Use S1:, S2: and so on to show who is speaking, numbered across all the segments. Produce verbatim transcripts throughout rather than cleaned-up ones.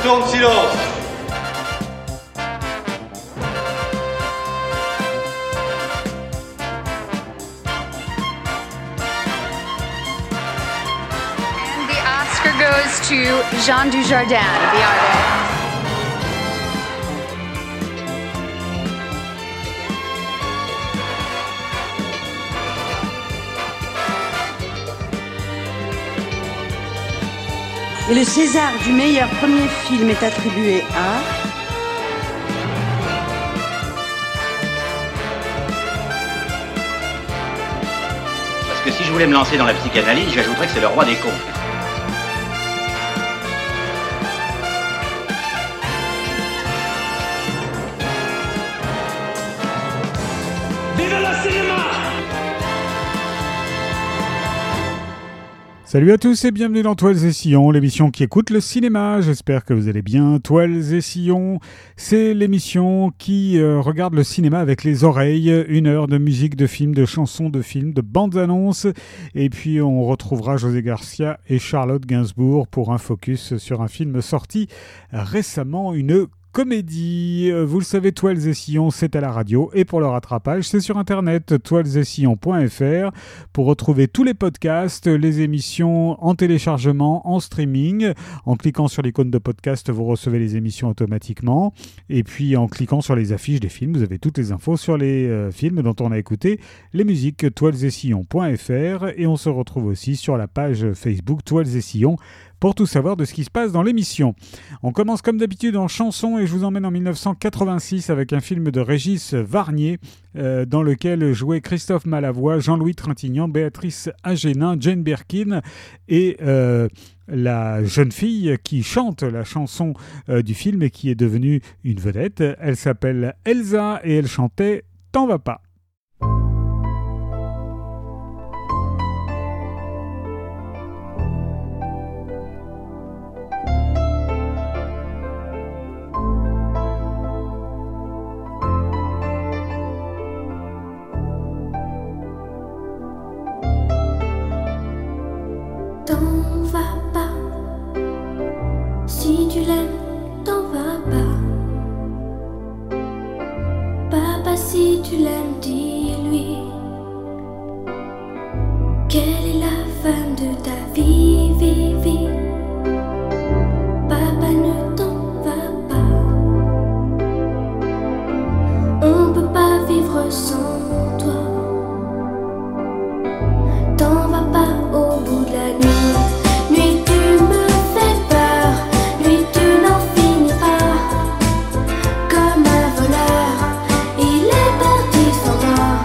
S1: instant de silence.
S2: And the Oscar goes to Jean Dujardin, the artist.
S3: Et le César du meilleur premier film est attribué à...
S4: Parce que si je voulais me lancer dans la psychanalyse, j'ajouterais que c'est le roi des cons.
S5: Vive le cinéma!
S6: Salut à tous et bienvenue dans Toiles et Sillons, l'émission qui écoute le cinéma. J'espère que vous allez bien. Toiles et Sillons, c'est l'émission qui euh, regarde le cinéma avec les oreilles. Une heure de musique, de films, de chansons, de films, de bandes annonces. Et puis on retrouvera José Garcia et Charlotte Gainsbourg pour un focus sur un film sorti récemment, une comédie. Vous le savez, Toiles et Sillons, c'est à la radio, et pour le rattrapage, c'est sur internet, toiles et sillons point f r, pour retrouver tous les podcasts, les émissions en téléchargement, en streaming. En cliquant sur l'icône de podcast, vous recevez les émissions automatiquement, et puis en cliquant sur les affiches des films, vous avez toutes les infos sur les euh, films dont on a écouté les musiques, toiles et sillons point f r, et on se retrouve aussi sur la page Facebook Toiles et Sillons pour tout savoir de ce qui se passe dans l'émission. On commence comme d'habitude en chanson et je vous emmène en dix-neuf cent quatre-vingt-six avec un film de Régis Varnier euh, dans lequel jouaient Christophe Malavoie, Jean-Louis Trintignant, Béatrice Agénin, Jane Birkin et euh, la jeune fille qui chante la chanson euh, du film et qui est devenue une vedette. Elle s'appelle Elsa et elle chantait « T'en vas pas ».
S7: T'en vas pas, si tu l'aimes, t'en vas pas. Papa, si tu l'aimes, dis-lui qu'elle est la femme de ta vie, vie, vie. Papa, ne t'en va pas, on peut pas vivre sans toi. T'en vas pas au bout de la nuit. Nuit, tu me fais peur. Nuit, tu n'en finis pas. Comme un voleur, il est parti sans moi.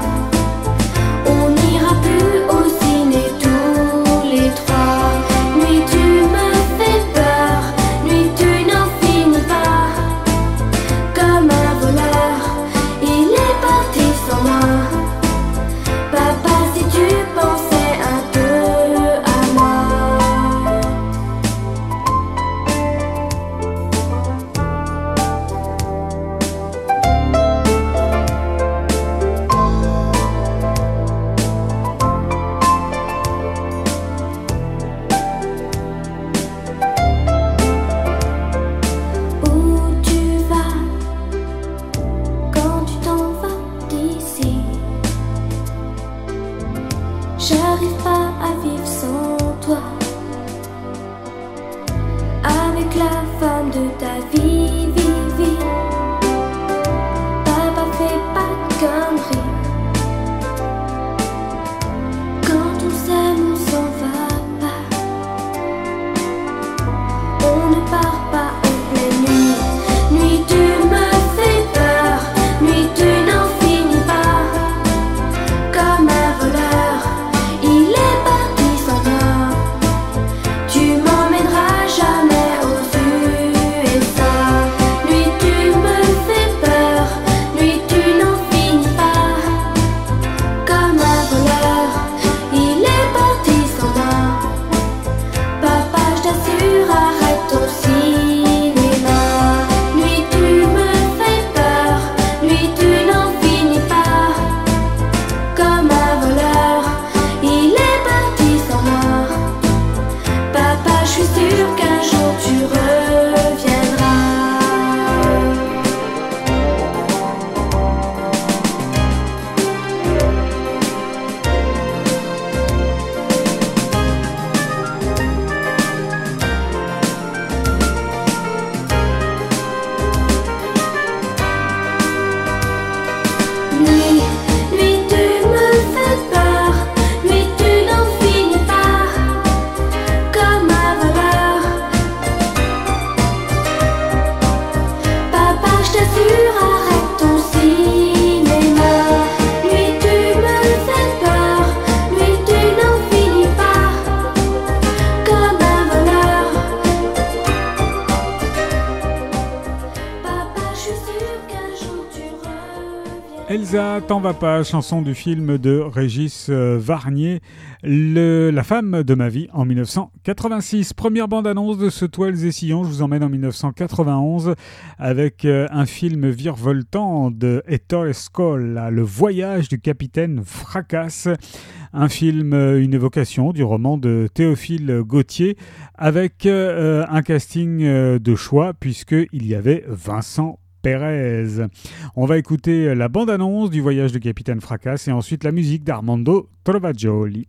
S6: Elsa, t'en vas pas, chanson du film de Régis Varnier, le, La femme de ma vie en dix-neuf cent quatre-vingt-six. Première bande-annonce de ce Toiles et Sillons, je vous emmène en dix-neuf cent quatre-vingt-onze avec un film virevoltant de Ettore Scola, Le voyage du capitaine Fracasse. Un film, une évocation du roman de Théophile Gautier avec euh, un casting de choix puisqu'il y avait Vincent Pérez. On va écouter la bande-annonce du voyage du capitaine Fracasse et ensuite la musique d'Armando Trovagioli.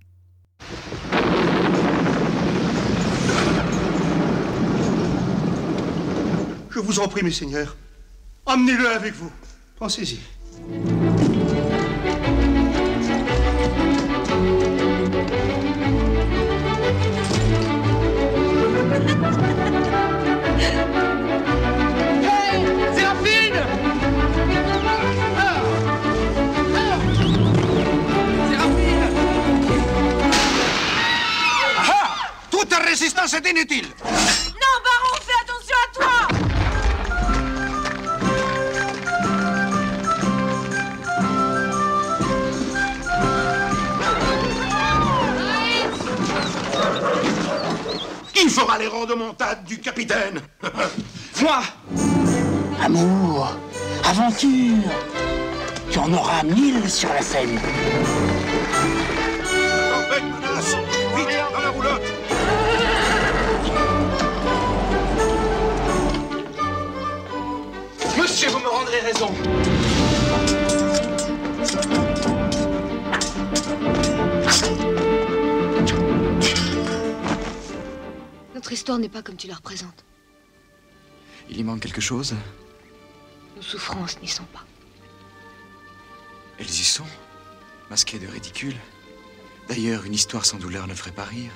S1: Je vous en prie, mes seigneurs, emmenez-le avec vous. Pensez-y.
S8: Toute résistance est inutile.
S9: Non, Baron, fais attention à toi.
S8: Qui fera les rodomontades du capitaine? Moi.
S10: Amour, aventure, tu en auras mille sur la scène.
S8: Tempête menace. Vite, dans la roulotte.
S1: Monsieur, vous me rendrez raison.
S11: Notre histoire n'est pas comme tu la représentes.
S12: Il y manque quelque chose?
S11: Nos souffrances n'y sont pas.
S12: Elles y sont, masquées de ridicule. D'ailleurs, une histoire sans douleur ne ferait pas rire.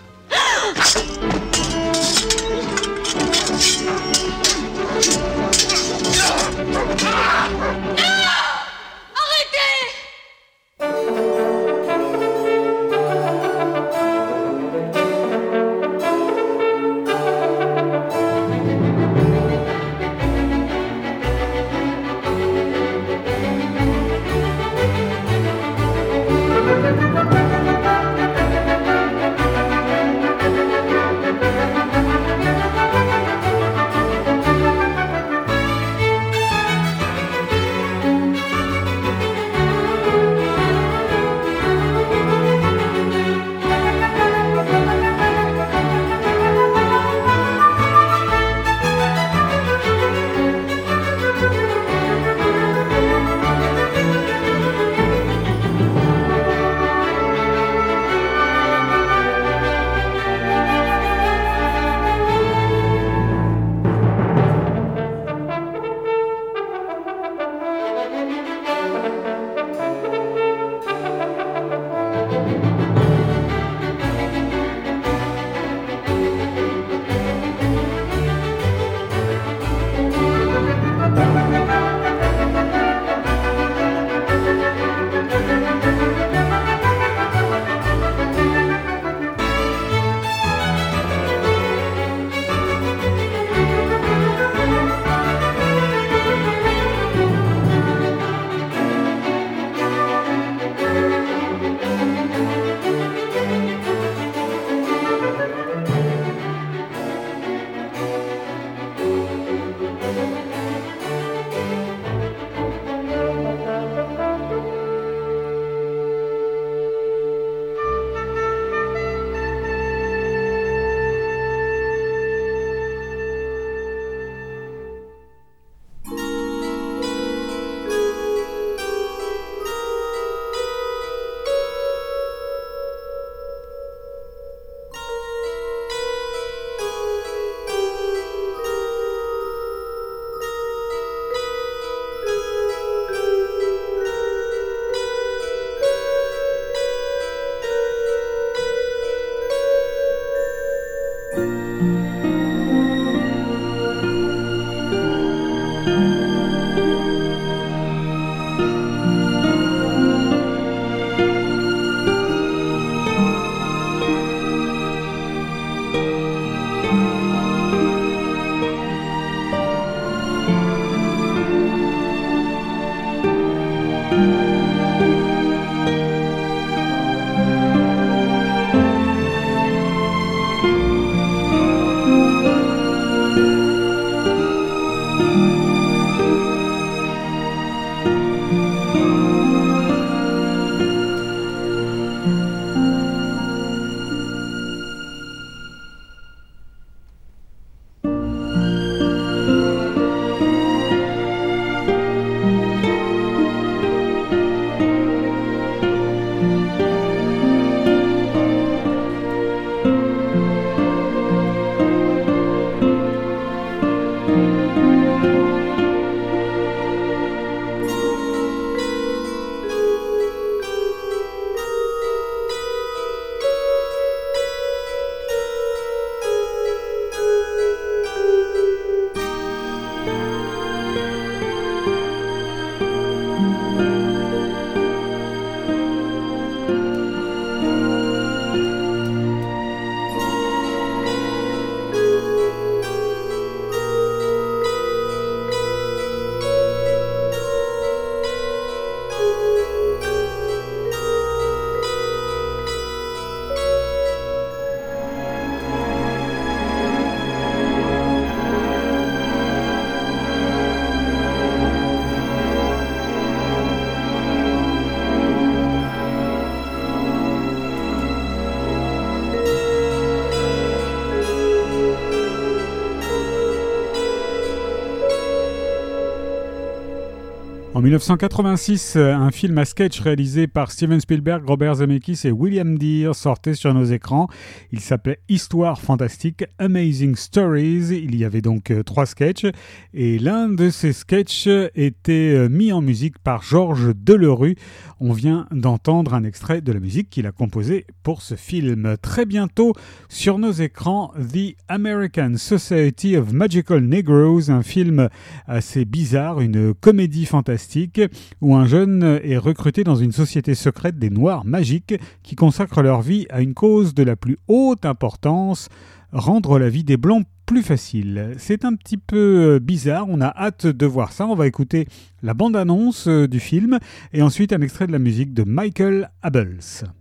S6: dix-neuf cent quatre-vingt-six, un film à sketch réalisé par Steven Spielberg, Robert Zemeckis et William Deere sortait sur nos écrans. Il s'appelait Histoire fantastique, Amazing Stories. Il y avait donc euh, trois sketchs et l'un de ces sketchs était euh, mis en musique par Georges Delerue. On vient d'entendre un extrait de la musique qu'il a composée pour ce film. Très bientôt sur nos écrans, The American Society of Magical Negroes, un film assez bizarre, une comédie fantastique où un jeune est recruté dans une société secrète des Noirs magiques qui consacrent leur vie à une cause de la plus haute importance, rendre la vie des Blancs plus facile. C'est un petit peu bizarre, on a hâte de voir ça. On va écouter la bande-annonce du film et ensuite un extrait de la musique de Michael Abels.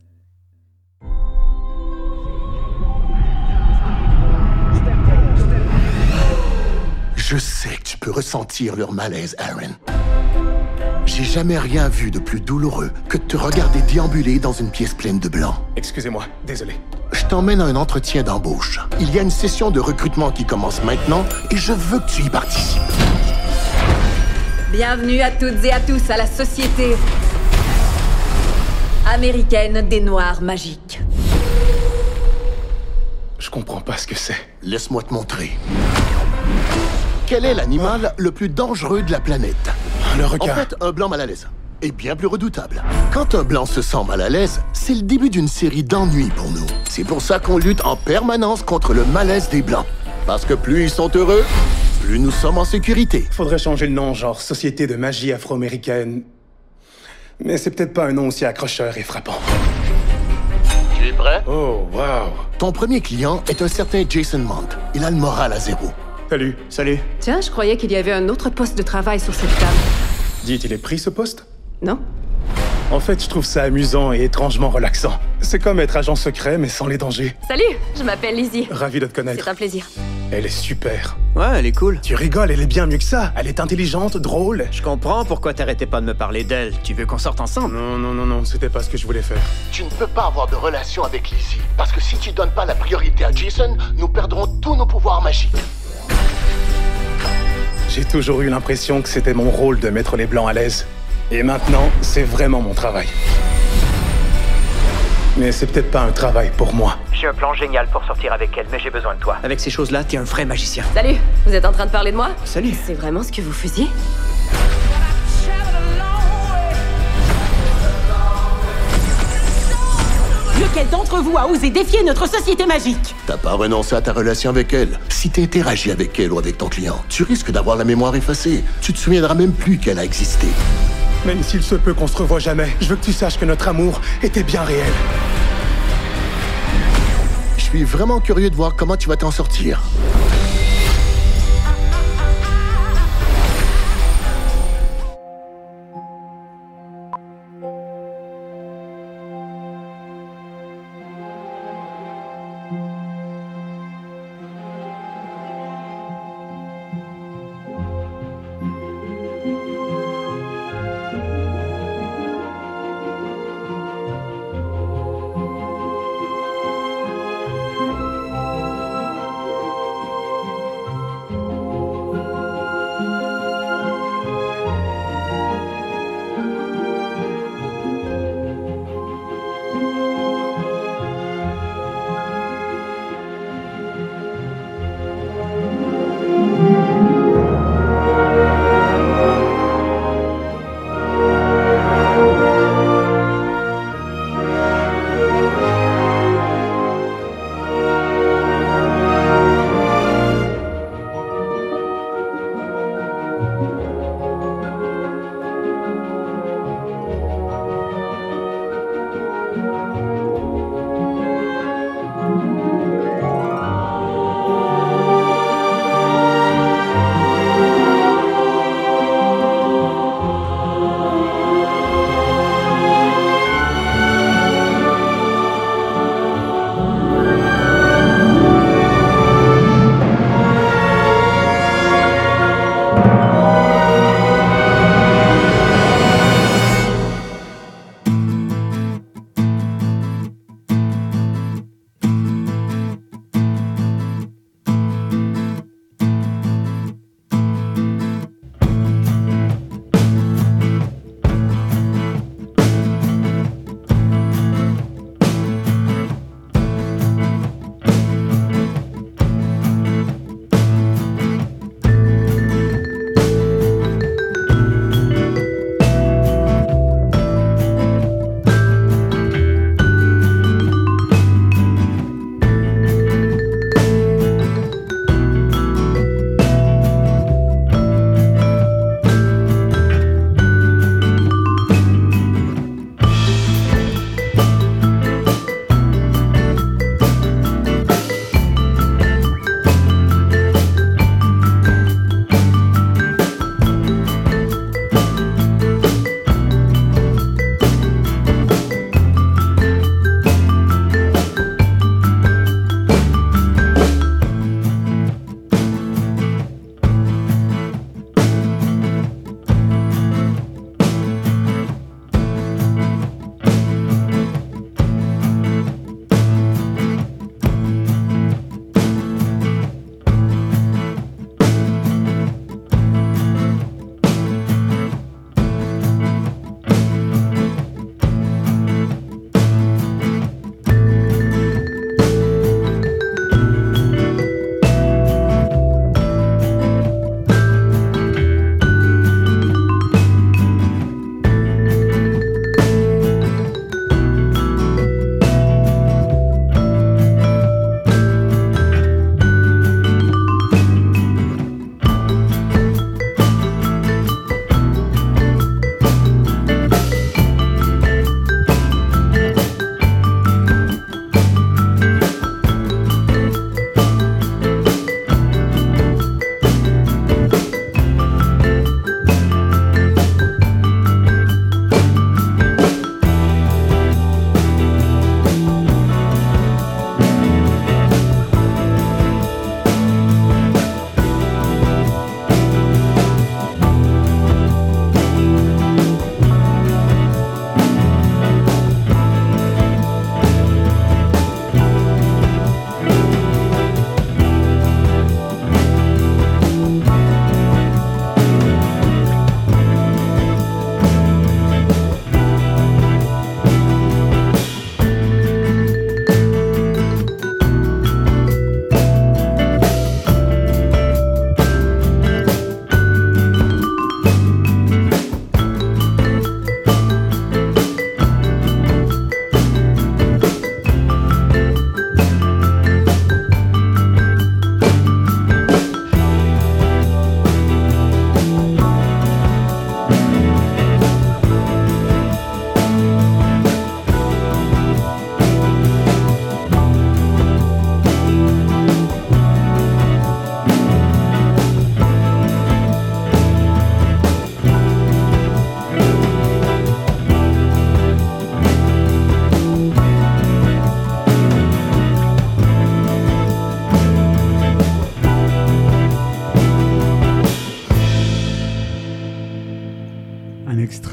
S8: Je sais que tu peux ressentir leur malaise, Aaron. J'ai jamais rien vu de plus douloureux que de te regarder déambuler dans une pièce pleine de blancs.
S13: Excusez-moi, désolé.
S8: Je t'emmène à un entretien d'embauche. Il y a une session de recrutement qui commence maintenant et je veux que tu y participes.
S14: Bienvenue à toutes et à tous à la Société américaine des Noirs magiques.
S13: Je comprends pas ce que c'est.
S8: Laisse-moi te montrer. Quel est l'animal le plus dangereux de la planète?
S13: Le requin.
S8: En fait, un blanc mal à l'aise est bien plus redoutable. Quand un blanc se sent mal à l'aise, c'est le début d'une série d'ennuis pour nous. C'est pour ça qu'on lutte en permanence contre le malaise des blancs. Parce que plus ils sont heureux, plus nous sommes en sécurité.
S13: Faudrait changer le nom, genre Société de magie afro-américaine. Mais c'est peut-être pas un nom aussi accrocheur et frappant.
S8: Tu es prêt?
S13: Oh, wow.
S8: Ton premier client est un certain Jason Mount. Il a le moral à zéro.
S13: Salut.
S15: Salut. Tiens, je croyais qu'il y avait un autre poste de travail sur cette table.
S13: Dites, il est pris ce poste?
S15: Non.
S13: En fait, je trouve ça amusant et étrangement relaxant. C'est comme être agent secret, mais sans les dangers.
S15: Salut, je m'appelle Lizzie.
S13: Ravi de te connaître.
S15: C'est un plaisir.
S13: Elle est super.
S16: Ouais, elle est cool.
S13: Tu rigoles, elle est bien mieux que ça. Elle est intelligente, drôle.
S16: Je comprends pourquoi t'arrêtais pas de me parler d'elle. Tu veux qu'on sorte ensemble?
S13: Non, non, non, non, c'était pas ce que je voulais faire.
S8: Tu ne peux pas avoir de relation avec Lizzie. Parce que si tu donnes pas la priorité à Jason, nous perdrons tous nos pouvoirs magiques.
S13: J'ai toujours eu l'impression que c'était mon rôle de mettre les Blancs à l'aise. Et maintenant, c'est vraiment mon travail. Mais c'est peut-être pas un travail pour moi.
S17: J'ai un plan génial pour sortir avec elle, mais j'ai besoin de toi.
S16: Avec ces choses-là, t'es un vrai magicien.
S15: Salut, vous êtes en train de parler de moi?
S16: Salut.
S15: C'est vraiment ce que vous faisiez?
S18: Lequel d'entre vous a osé défier notre société magique?
S8: T'as pas renoncé à ta relation avec elle. Si t'interagis avec elle ou avec ton client, tu risques d'avoir la mémoire effacée. Tu te souviendras même plus qu'elle a existé.
S13: Même s'il se peut qu'on se revoie jamais, je veux que tu saches que notre amour était bien réel.
S8: Je suis vraiment curieux de voir comment tu vas t'en sortir.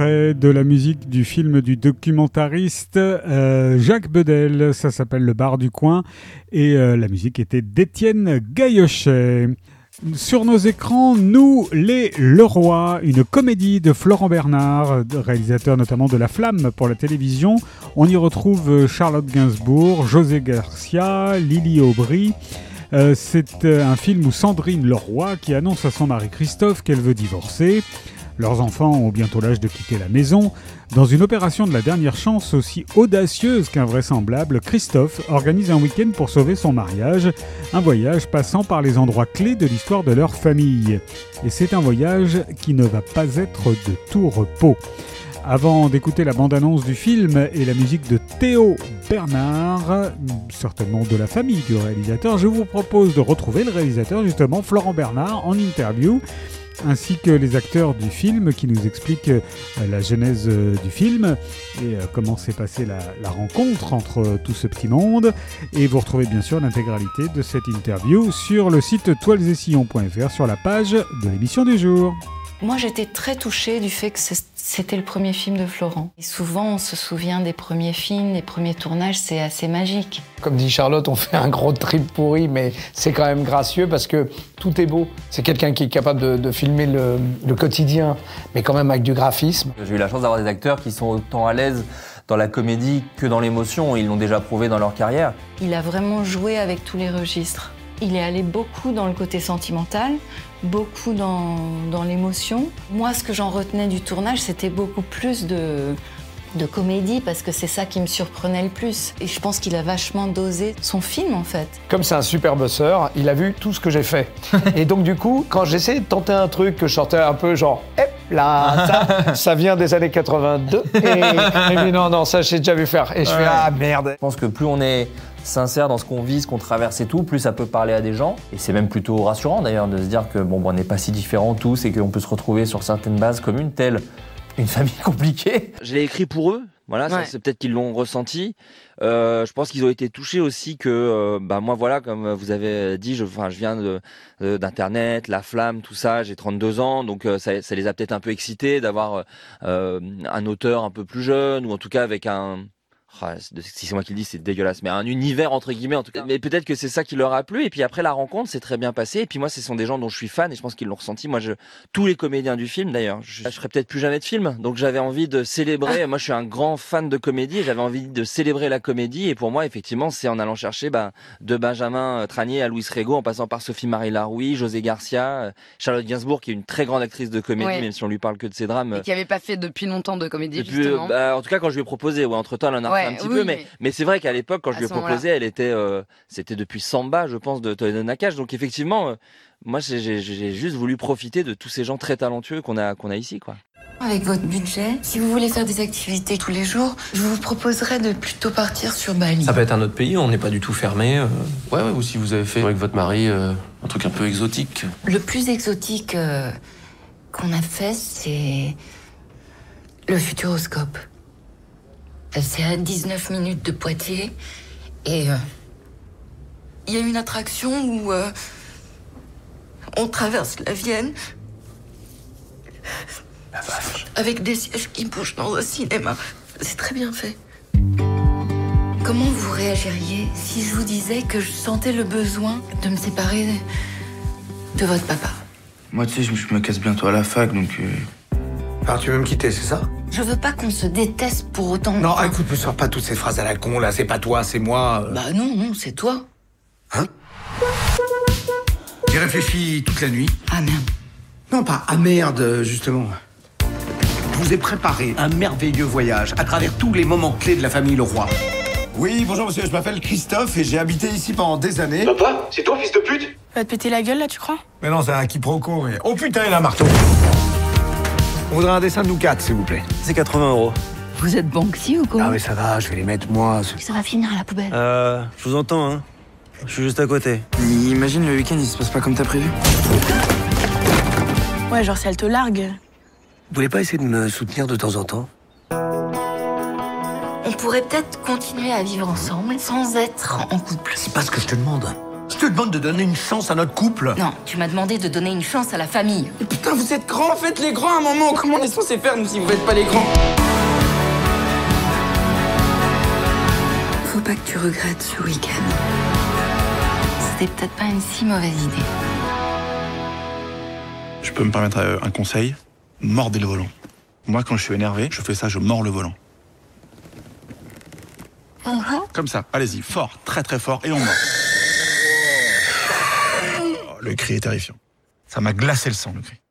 S6: extrait de la musique du film du documentariste euh, Jacques Bedel. Ça s'appelle Le Bar du Coin et euh, la musique était d'Étienne Gaillochet. Sur nos écrans, Nous les Leroy, une comédie de Florent Bernard, réalisateur notamment de La Flamme pour la télévision. On y retrouve Charlotte Gainsbourg, José Garcia, Lily Aubry. Euh, c'est euh, un film où Sandrine Leroy qui annonce à son mari Christophe qu'elle veut divorcer. Leurs enfants ont bientôt l'âge de quitter la maison. Dans une opération de la dernière chance aussi audacieuse qu'invraisemblable, Christophe organise un week-end pour sauver son mariage, un voyage passant par les endroits clés de l'histoire de leur famille. Et c'est un voyage qui ne va pas être de tout repos. Avant d'écouter la bande-annonce du film et la musique de Théo Bernard, certainement de la famille du réalisateur, je vous propose de retrouver le réalisateur, justement, Florent Bernard, en interview, ainsi que les acteurs du film qui nous expliquent euh, la genèse euh, du film et euh, comment s'est passée la, la rencontre entre euh, tout ce petit monde. Et vous retrouvez bien sûr l'intégralité de cette interview sur le site toiles et sillons point f r sur la page de l'émission du jour.
S19: Moi, j'étais très touchée du fait que c'était le premier film de Florent. Et souvent, on se souvient des premiers films, des premiers tournages, c'est assez magique.
S20: Comme dit Charlotte, on fait un gros trip pourri, mais c'est quand même gracieux parce que tout est beau. C'est quelqu'un qui est capable de, de filmer le, le quotidien, mais quand même avec du graphisme.
S21: J'ai eu la chance d'avoir des acteurs qui sont autant à l'aise dans la comédie que dans l'émotion. Ils l'ont déjà prouvé dans leur carrière.
S19: Il a vraiment joué avec tous les registres. Il est allé beaucoup dans le côté sentimental, beaucoup dans, dans l'émotion. Moi, ce que j'en retenais du tournage, c'était beaucoup plus de, de comédie, parce que c'est ça qui me surprenait le plus. Et je pense qu'il a vachement dosé son film, en fait.
S20: Comme c'est un super bosseur, il a vu tout ce que j'ai fait. Et donc, du coup, quand j'essayais de tenter un truc que je sortais un peu genre... Hep là, ça, ça vient des années quatre-vingt-deux. Et, et puis non, non, ça, j'ai déjà vu faire. Et je ouais. fais, ah, merde.
S21: Je pense que plus on est sincère dans ce qu'on vit, ce qu'on traverse et tout, plus ça peut parler à des gens. Et c'est même plutôt rassurant d'ailleurs de se dire que bon, bon on n'est pas si différents tous et qu'on peut se retrouver sur certaines bases communes, telles une famille compliquée.
S22: Je l'ai écrit pour eux, voilà, ouais. ça, c'est peut-être qu'ils l'ont ressenti. Euh, je pense qu'ils ont été touchés aussi que, euh, bah moi voilà, comme vous avez dit, je, enfin, je viens de, de, d'internet, La Flamme, tout ça, j'ai trente-deux ans, donc euh, ça, ça les a peut-être un peu excités d'avoir euh, un auteur un peu plus jeune, ou en tout cas avec un... Si c'est moi qui le dis, c'est dégueulasse, mais un univers entre guillemets en tout cas. Mais peut-être que c'est ça qui leur a plu. Et puis après la rencontre, c'est très bien passé. Et puis moi, ce sont des gens dont je suis fan et je pense qu'ils l'ont ressenti. Moi, je tous les comédiens du film d'ailleurs, je, je ferai peut-être plus jamais de film. Donc j'avais envie de célébrer. Ah. Moi, je suis un grand fan de comédie et j'avais envie de célébrer la comédie. Et pour moi, effectivement, c'est en allant chercher ben, de Benjamin Tranier à Louis Rego, en passant par Sophie-Marie Laroui, José Garcia, Charlotte Gainsbourg, qui est une très grande actrice de comédie, ouais. même si on lui parle que de ses drames.
S23: Et qui avait pas fait depuis longtemps de comédie
S22: depuis,
S23: justement.
S22: Bah, en tout cas, quand je lui ai proposé, ouais, entre temps, elle en a ouais, fait un petit oui, peu, mais, mais... Mais c'est vrai qu'à l'époque, quand je lui ai proposé, elle était, euh, c'était depuis Samba, je pense, de Toledo Nakash. Donc effectivement, euh, moi, j'ai, j'ai, j'ai juste voulu profiter de tous ces gens très talentueux qu'on a, qu'on a ici, quoi.
S19: Avec votre budget, si vous voulez faire des activités tous les jours, je vous proposerais de plutôt partir sur Bali.
S24: Ça peut être un autre pays, on n'est pas du tout fermé. Euh... Ouais, ouais, ou si vous avez fait avec votre mari euh, un truc un peu exotique.
S19: Le plus exotique euh, qu'on a fait, c'est le Futuroscope. C'est à dix-neuf minutes de Poitiers. Et il euh, y a une attraction où euh, on traverse la Vienne.
S24: La vache.
S19: Avec des sièges qui bougent dans un cinéma. C'est très bien fait. Comment vous réagiriez si je vous disais que je sentais le besoin de me séparer de votre papa?
S24: Moi, tu sais, je, je me casse bientôt à la fac, donc... Euh...
S20: Alors tu veux me quitter, c'est ça?
S19: Je veux pas qu'on se déteste pour autant.
S20: Non, ah, écoute, ne sors pas toutes ces phrases à la con, là. C'est pas toi, c'est moi. Euh...
S19: Bah non, non, c'est toi.
S20: Hein? J'ai réfléchi toute la nuit.
S19: Ah merde.
S20: Non, pas ah merde, justement. Je vous ai préparé un merveilleux voyage à travers tous les moments clés de la famille Leroy. Oui, bonjour monsieur, je m'appelle Christophe et j'ai habité ici pendant des années.
S23: Papa, c'est toi, fils de pute?
S25: Va te péter la gueule, là, tu crois?
S20: Mais non, c'est un quiproquo. Mais... Oh putain, il a un marteau. On voudrait un dessin de nous quatre, s'il vous plaît.
S24: C'est quatre-vingts euros.
S19: Vous êtes Banksy ou quoi?
S20: Ah mais ça va, je vais les mettre moi.
S19: Ça va finir à la poubelle.
S24: Euh, je vous entends, hein. Je suis juste à côté. Imagine le week-end, il se passe pas comme t'as prévu.
S25: Ouais, genre si elle te largue.
S24: Vous voulez pas essayer de me soutenir de temps en temps?
S19: On pourrait peut-être continuer à vivre ensemble sans être en couple.
S20: C'est pas ce que je te demande.
S2: Je te demande de donner une chance à notre couple.
S3: Non, tu m'as demandé de donner une chance à la famille.
S4: Mais putain, vous êtes grands, faites les grands à un moment. Comment on est censé faire, nous, si vous faites pas les grands?
S3: Faut pas que tu regrettes ce week-end. C'était peut-être pas une si mauvaise idée.
S5: Je peux me permettre un conseil? Mordez le volant. Moi, quand je suis énervé, je fais ça, je mords le volant.
S3: Uh-huh.
S5: Comme ça, allez-y, fort, très très fort, et on mord. Oh, le cri est terrifiant. Ça m'a glacé le sang, le cri.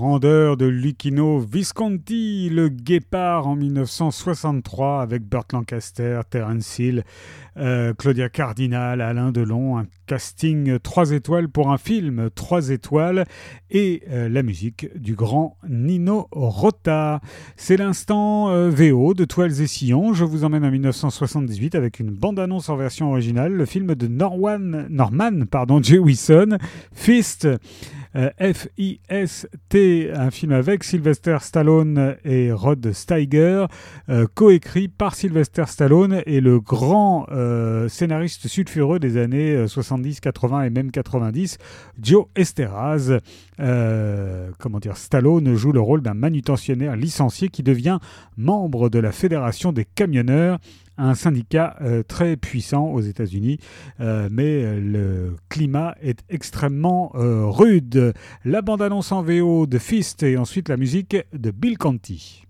S6: grandeur de Luchino Visconti, le Guépard en mille neuf cent soixante-trois avec Burt Lancaster, Terence Hill, euh, Claudia Cardinal, Alain Delon, un casting trois étoiles pour un film trois étoiles et euh, la musique du grand Nino Rota. C'est l'instant euh, V O de Toiles et Sillons. Je vous emmène en mille neuf cent soixante-dix-huit avec une bande-annonce en version originale, le film de Norman, Norman pardon, Jewison, Fist. Euh, F I S T, un film avec Sylvester Stallone et Rod Steiger, euh, coécrit par Sylvester Stallone et le grand euh, scénariste sulfureux des années soixante-dix, quatre-vingts et même quatre-vingt-dix, Joe Esteraz. Euh, comment dire, Stallone joue le rôle d'un manutentionnaire licencié qui devient membre de la Fédération des camionneurs, un syndicat euh, très puissant aux États-Unis, euh, mais euh, le climat est extrêmement euh, rude. La bande-annonce en V O de Fist et ensuite la musique de Bill Conti.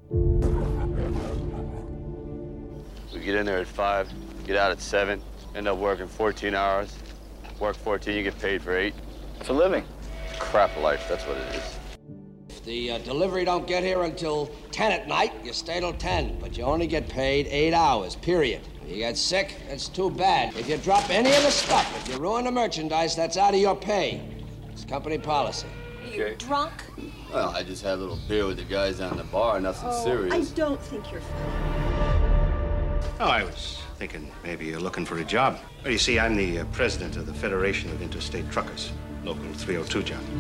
S1: We get in there at five, get out at seven, end up working fourteen hours. Work fourteen, you get paid for eight. It's a living. Crap life, that's what it is.
S7: If the uh, delivery don't get here until ten at night, you stay till ten, but you only get paid eight hours, period. If you get sick, that's too bad. If you drop any of the stuff, if you ruin the merchandise, that's out of your pay. It's company policy.
S1: Are you drunk? Well, I just had a little beer with the guys down the bar, nothing
S9: oh,
S1: serious.
S9: I don't think you're funny.
S10: Oh, I was thinking maybe you're looking for a job. Well, you see, I'm the uh, president of the Federation of Interstate Truckers, Local three oh two, John.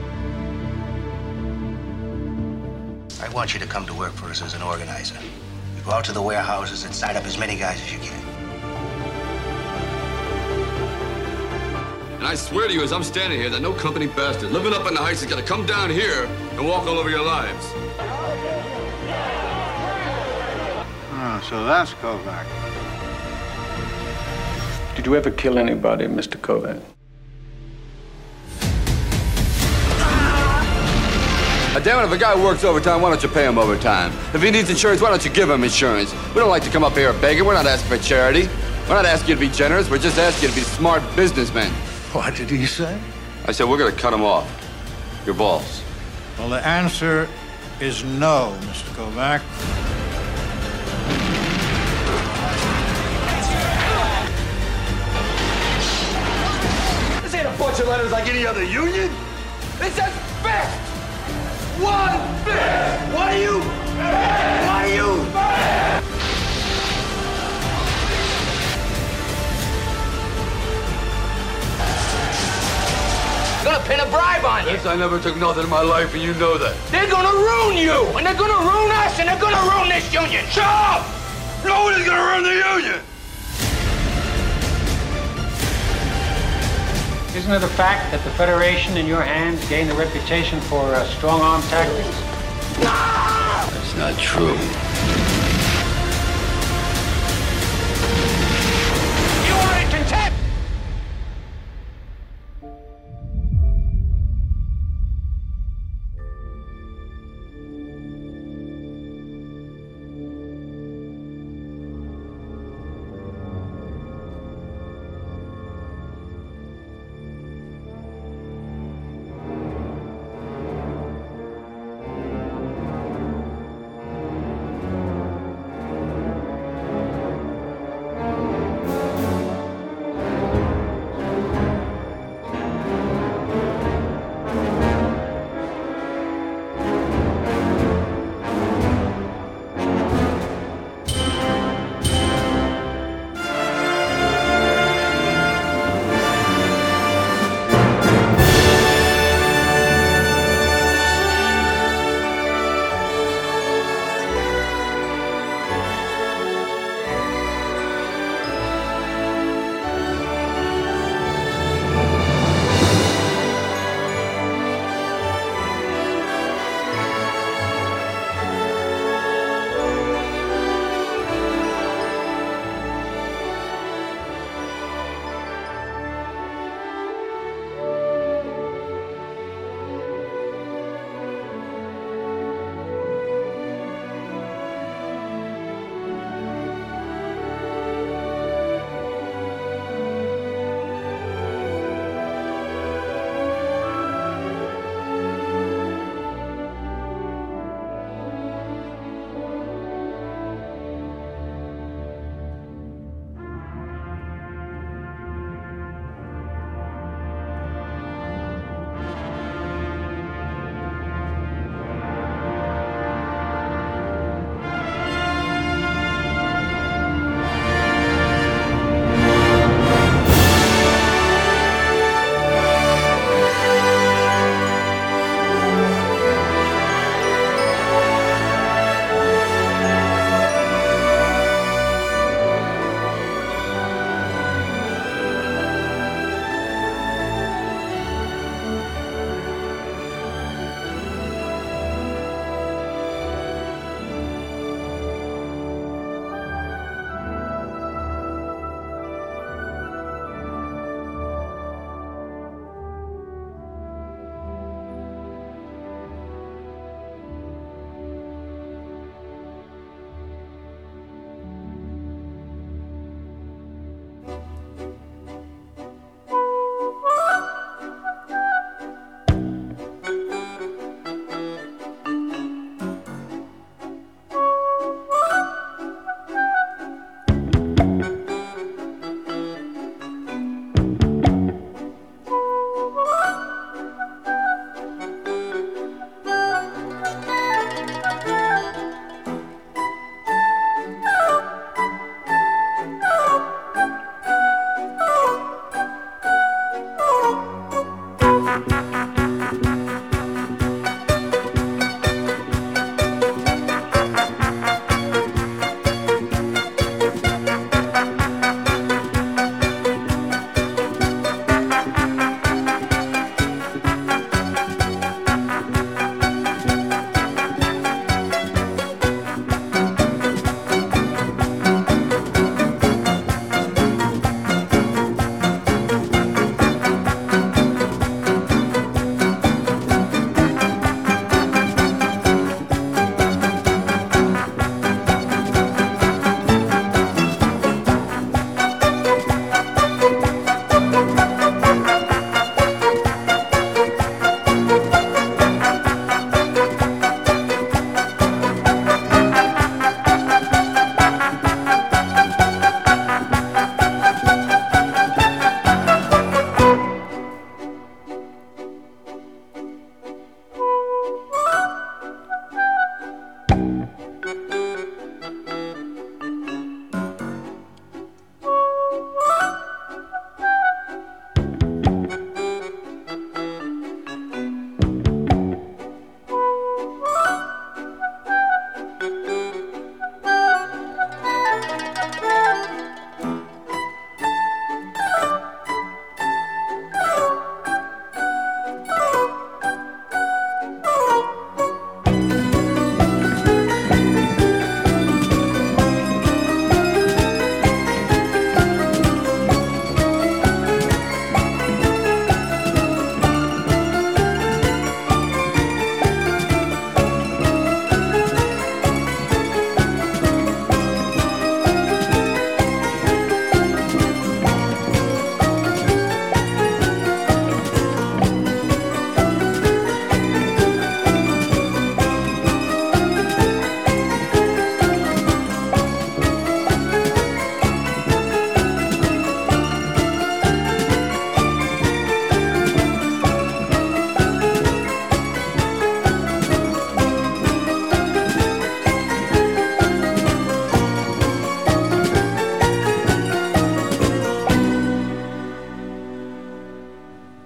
S10: I want you to come to work for us as an organizer. You go out to the warehouses and sign up as many guys as you can.
S11: And I swear to you, as I'm standing here, that no company bastard living up in the heights is gonna come down here and walk all over your lives.
S10: Oh, so that's Kovac.
S13: Did you ever kill anybody, Mister Kovac?
S11: Uh, damn it, if a guy works overtime, why don't you pay him overtime? If he needs insurance, why don't you give him insurance? We don't like to come up here begging. We're not asking for charity. We're not asking you to be generous. We're just asking you to be smart businessmen.
S10: What did he say?
S11: I said we're gonna cut him off. Your balls.
S10: Well, the answer is no, Mister Kovac.
S11: This ain't a bunch of letters like any other union. It says fist. One fist. What are you? What are you?
S7: Gonna pin a bribe on you.
S11: Yes, I never took nothing in my life, and you know that.
S7: They're gonna ruin you, and they're gonna ruin us, and they're gonna ruin this union.
S11: Shut up! Nobody's gonna ruin the union.
S26: Isn't it a fact that the Federation in your hands gained a reputation for uh, strong-arm tactics?
S11: That's not true.
S7: You are in contempt!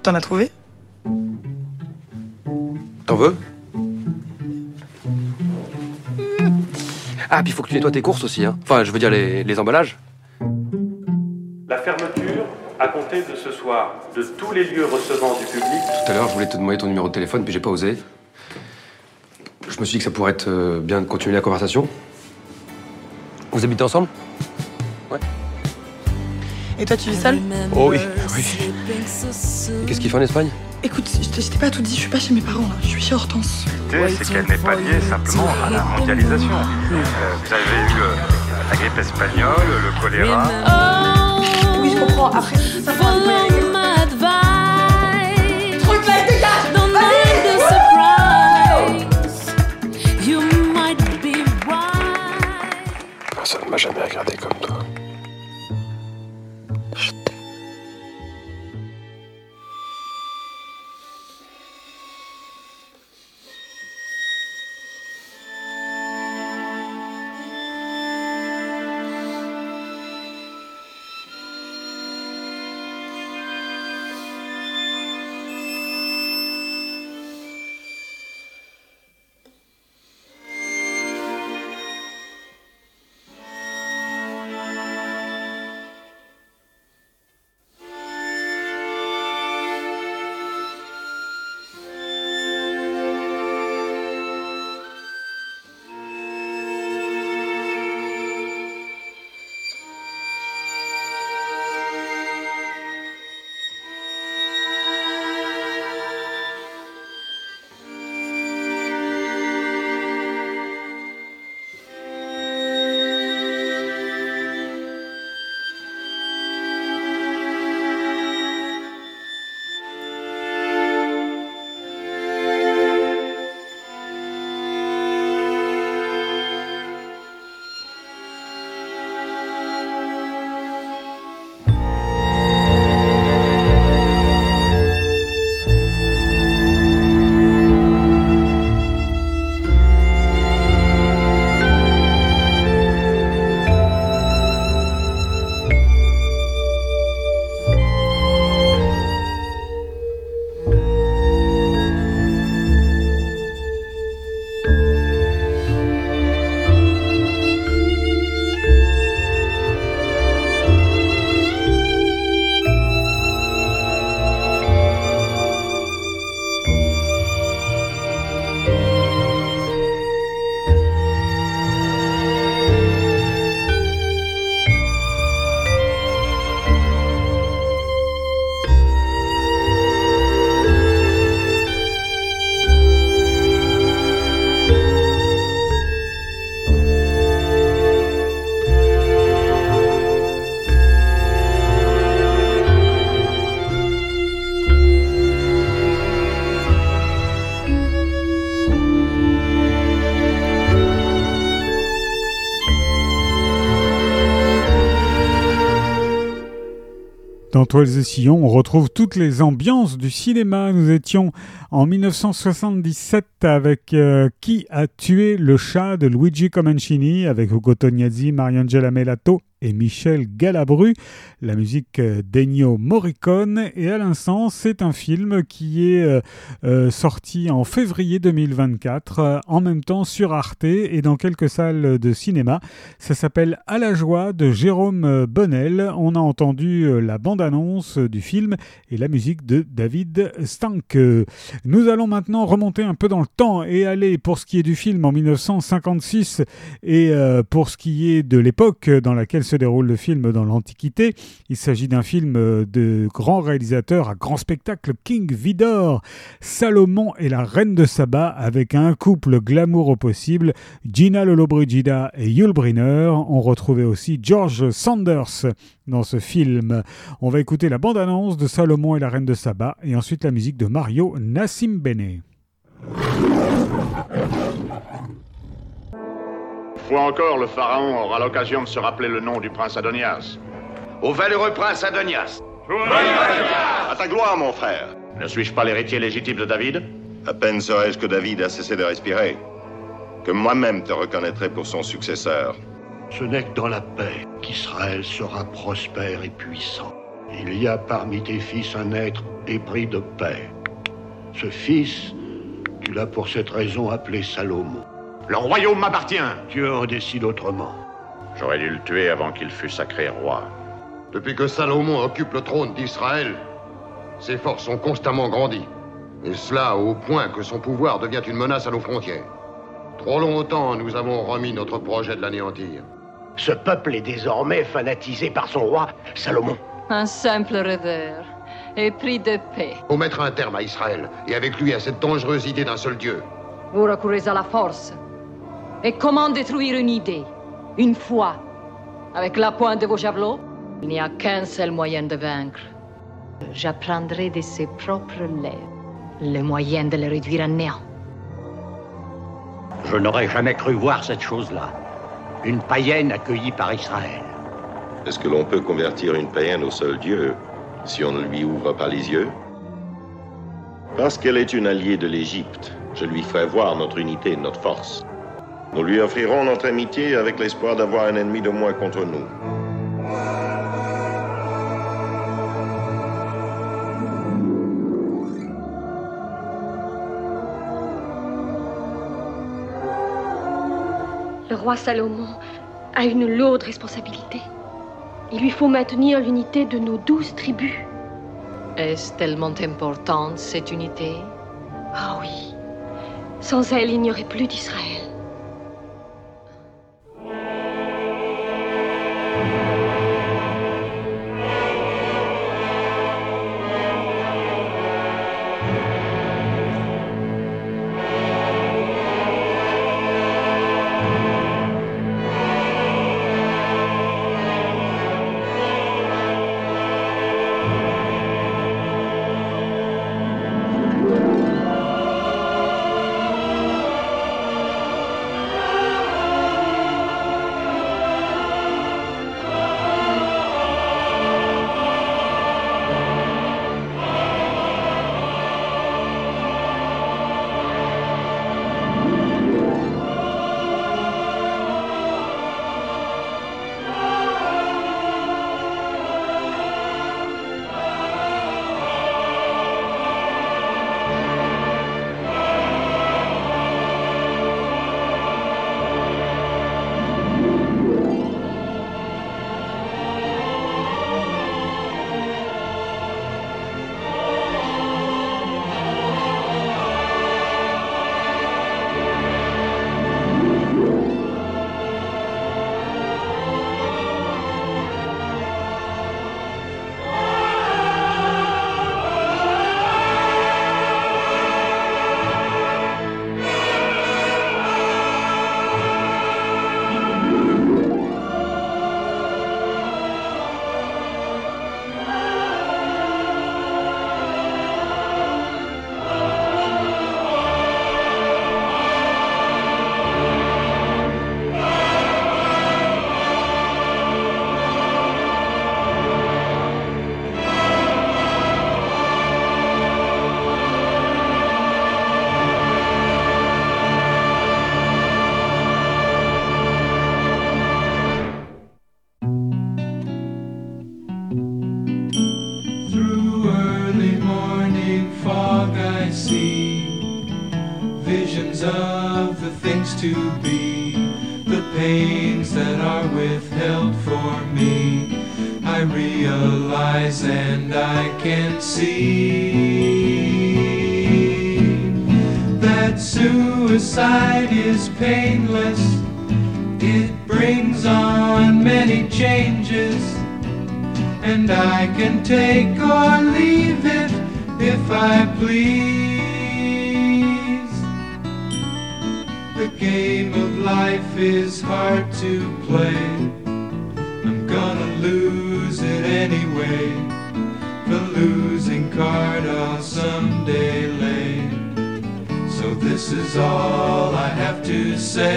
S25: T'en as trouvé?
S12: T'en veux? Ah, puis il faut que tu nettoies tes courses aussi, hein. Enfin, je veux dire les, les emballages.
S14: La fermeture, à compter de ce soir, de tous les lieux recevant du public...
S12: Tout à l'heure, je voulais te demander ton numéro de téléphone, puis j'ai pas osé. Je me suis dit que ça pourrait être euh, bien de continuer la conversation. Vous habitez ensemble? Ouais.
S25: Et toi, tu vis seul?
S12: Oh oui, oui. Et qu'est-ce qu'il fait en Espagne?
S25: Écoute, je t'ai je t'ai pas tout dit, je suis pas chez mes parents là, je suis chez Hortense.
S15: C'est qu'elle n'est pas liée simplement à la mondialisation. Euh, vous avez eu euh, la grippe espagnole, le choléra.
S25: Oui, je comprends. Après, ça prend un truc là, dégage!
S12: Ça ne m'a jamais regardé comme toi.
S6: Dans Toiles et Sillons, on retrouve toutes les ambiances du cinéma. Nous étions en dix-neuf cent soixante-dix-sept avec euh, Qui a tué le chat de Luigi Comencini, avec Ugo Tognazzi, Mariangela Melato et Michel Galabru, la musique d'Ennio Morricone. Et à l'instant, c'est un film qui est euh, euh, sorti en février deux mille vingt-quatre, euh, en même temps sur Arte et dans quelques salles de cinéma. Ça s'appelle À la joie de Jérôme Bonnel. On a entendu euh, la bande-annonce du film et la musique de David Stank. Nous allons maintenant remonter un peu dans le temps et aller, pour ce qui est du film, en dix-neuf cent cinquante-six et euh, pour ce qui est de l'époque dans laquelle se déroule le film dans l'Antiquité. Il s'agit d'un film de grand réalisateur à grand spectacle, King Vidor, Salomon et la Reine de Saba, avec un couple glamour au possible, Gina Lollobrigida et Yul Brynner. On retrouvait aussi George Sanders dans ce film. On va écouter la bande-annonce de Salomon et la Reine de Saba et ensuite la musique de Mario Nassim Bene.
S16: Une fois encore, le pharaon aura l'occasion de se rappeler le nom du prince Adonias.
S17: Au valeureux prince Adonias.
S16: À ta gloire, mon frère. Ne suis-je pas l'héritier légitime de David?
S17: À peine serais-je que David a cessé de respirer, que moi-même te reconnaîtrai pour son successeur.
S18: Ce n'est que dans la paix qu'Israël sera prospère et puissant.
S8: Il y a parmi tes fils un être épris de paix. Ce fils, tu l'as pour cette raison appelé Salomon.
S16: Le royaume m'appartient.
S8: Dieu en décide autrement.
S17: J'aurais dû le tuer avant qu'il fût sacré roi.
S18: Depuis que Salomon occupe le trône d'Israël, ses forces ont constamment grandi. Et cela au point que son pouvoir devient une menace à nos frontières. Trop longtemps, nous avons remis notre projet de l'anéantir.
S8: Ce peuple est désormais fanatisé par son roi, Salomon.
S21: Un simple rêveur, épris de paix.
S18: Faut mettre un terme à Israël, et avec lui à cette dangereuse idée d'un seul Dieu.
S21: Vous recourez à la force. Et comment détruire une idée, une foi, avec la pointe de vos javelots? Il n'y a qu'un seul moyen de vaincre. J'apprendrai de ses propres lèvres le moyen de le réduire à néant.
S8: Je n'aurais jamais cru voir cette chose-là. Une païenne accueillie par Israël.
S17: Est-ce que l'on peut convertir une païenne au seul Dieu si on ne lui ouvre pas les yeux? Parce qu'elle est une alliée de l'Égypte, je lui ferai voir notre unité et notre force. Nous lui offrirons notre amitié avec l'espoir d'avoir un ennemi de moins contre nous.
S9: Le roi Salomon a une lourde responsabilité. Il lui faut maintenir l'unité de nos douze tribus.
S21: Est-ce tellement importante, cette unité?
S9: Ah oui. Sans elle, il n'y aurait plus d'Israël.
S22: visions of the things to be, the pains that are withheld for me. I realize and I can see that suicide is painless. It brings on many changes, and I can take or leave it if I please. The game of life is hard to play. I'm gonna lose it anyway. The losing card I'll someday lay. So this is all I have to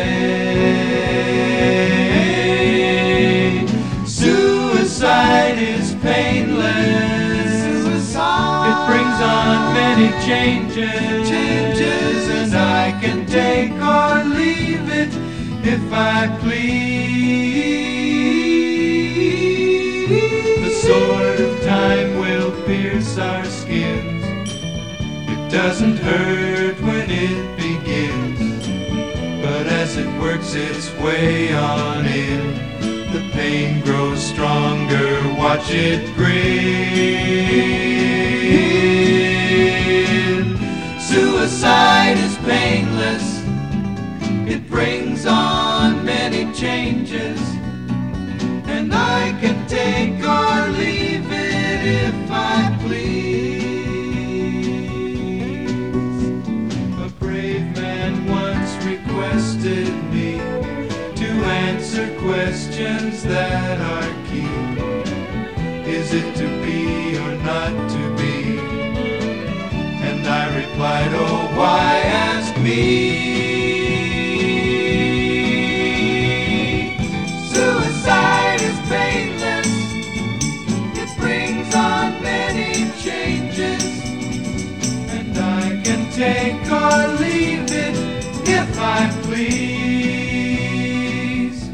S22: say. Suicide is painless. Suicide. It brings on many changes. Changes. And I can take or leave it if I please. The sword of time pierce our skins. It doesn't hurt when it begins, but as it works its way on in, the pain grows stronger, watch it grin. Suicide is painless, it brings on many changes, and I can take or leave it if I please. A brave man once requested me to answer questions that are key. Is it to be or not to be? And I replied, oh, why ask me? Suicide is painless, it brings on many changes, and I can take or leave it if I please.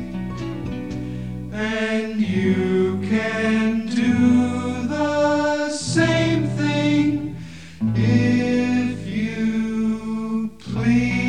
S22: And you can do the same thing if you please.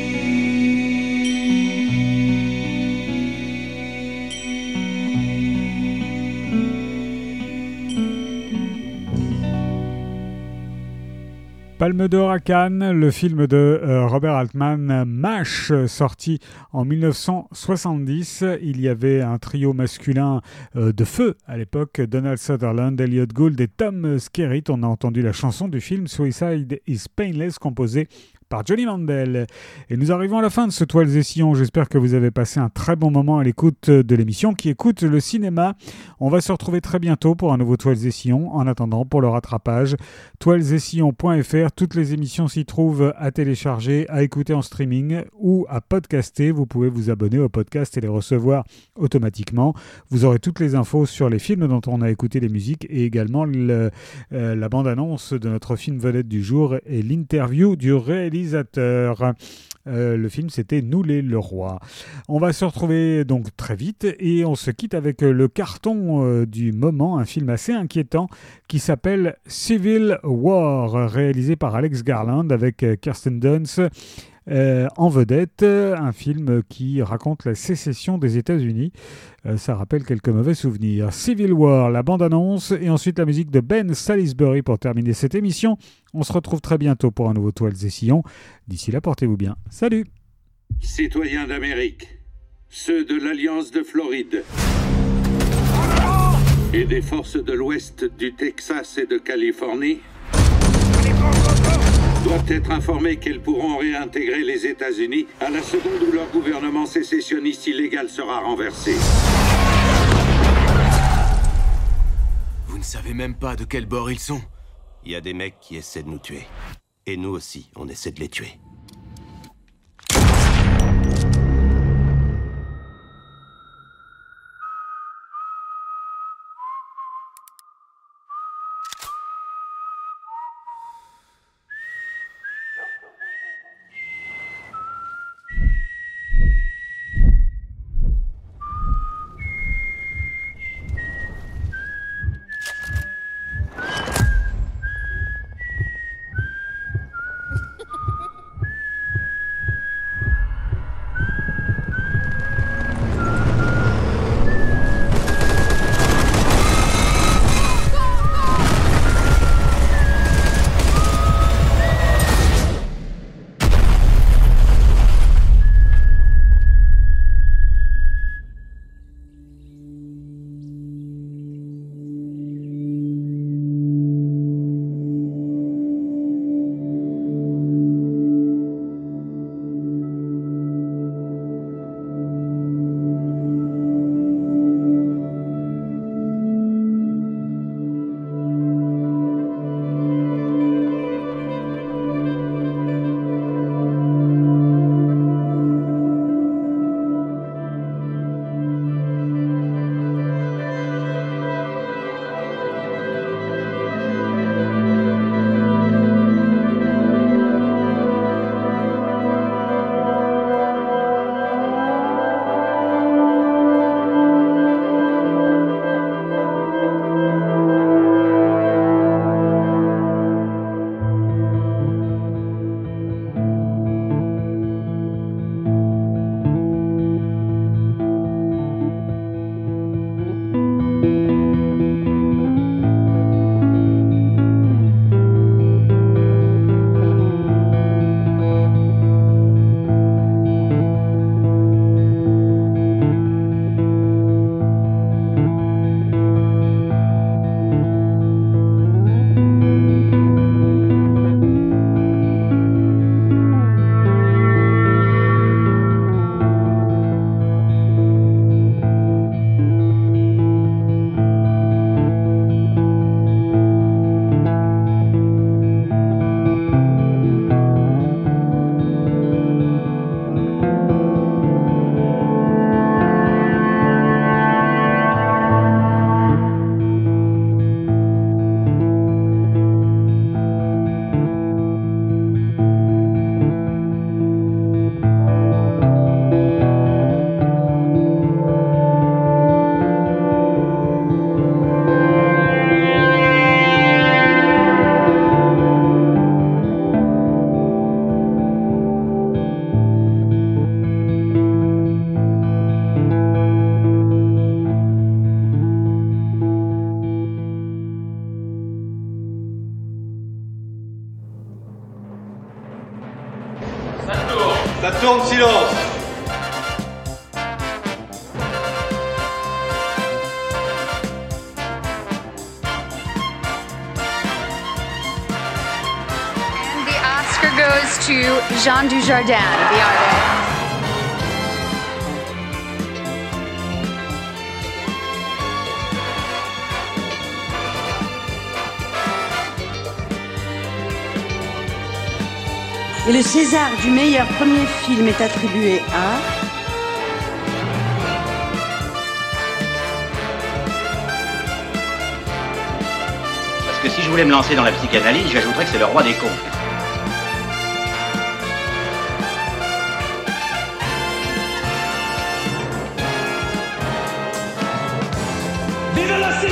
S6: Palme d'Or à Cannes, le film de euh, Robert Altman, MASH, sorti en dix-neuf cent soixante-dix. Il y avait un trio masculin euh, de feu à l'époque, Donald Sutherland, Elliot Gould et Tom Skerritt. On a entendu la chanson du film Suicide is Painless, composée par Johnny Mandel. Et nous arrivons à la fin de ce Toiles et Sillons. J'espère que vous avez passé un très bon moment à l'écoute de l'émission qui écoute le cinéma. On va se retrouver très bientôt pour un nouveau Toiles et Sillons. En attendant, pour le rattrapage, toiles et sillons point f r. Toutes les émissions s'y trouvent à télécharger, à écouter en streaming ou à podcaster. Vous pouvez vous abonner au podcast et les recevoir automatiquement. Vous aurez toutes les infos sur les films dont on a écouté les musiques et également le, euh, la bande-annonce de notre film vedette du jour et l'interview du réalisateur. Euh, le film, c'était Nous les Leroy. On va se retrouver donc très vite et on se quitte avec le carton euh, du moment, un film assez inquiétant qui s'appelle Civil War, réalisé par Alex Garland avec Kirsten Dunst euh, en vedette. Un film qui raconte la sécession des États-Unis. Euh, ça rappelle quelques mauvais souvenirs. Civil War, la bande-annonce et ensuite la musique de Ben Salisbury pour terminer cette émission. On se retrouve très bientôt pour un nouveau Toiles et Sillons. D'ici là, portez-vous bien. Salut!
S2: Citoyens d'Amérique, ceux de l'Alliance de Floride et des forces de l'Ouest du Texas et de Californie doivent être informés qu'elles pourront réintégrer les États-Unis à la seconde où leur gouvernement sécessionniste illégal sera renversé.
S4: Vous ne savez même pas de quel bord ils sont. Il y a des mecs qui essaient de nous tuer. Et nous aussi, on essaie de les tuer.
S3: silence.
S5: And the Oscar goes to Jean Dujardin, the artist.
S19: Et le César du meilleur premier film est attribué à...
S20: Parce que si je voulais me lancer dans la psychanalyse, j'ajouterais que c'est le roi des cons.
S3: Vive la